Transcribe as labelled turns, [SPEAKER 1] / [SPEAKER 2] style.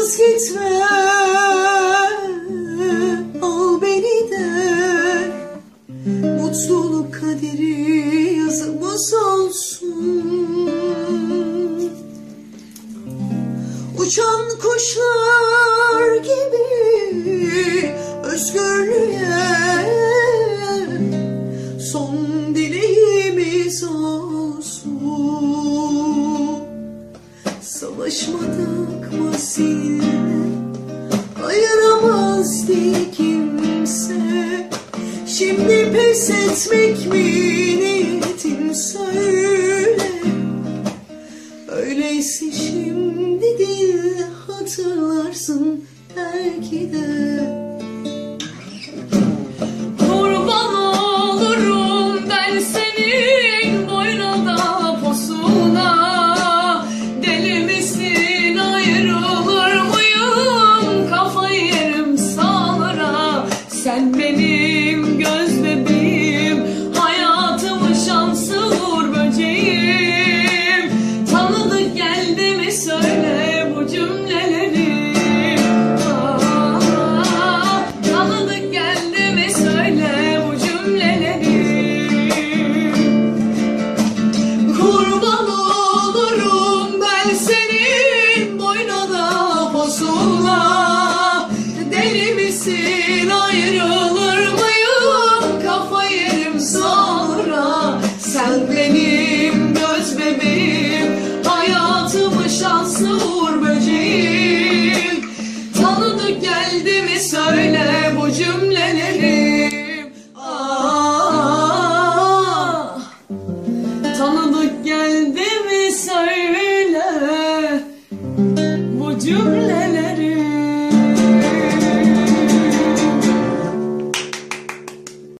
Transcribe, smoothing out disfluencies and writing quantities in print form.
[SPEAKER 1] vazgeçme, al beni de. Mutluluk kaderi yazımız olsun. Uçan kuşlar gibi özgürlüğe son dileğimiz olsun. Savaşmadık mı seninle, ayıramazdı kimse. Şimdi pes etmek mi niyetin, söyle. Öyleyse şimdi değil, hatırlarsın belki de.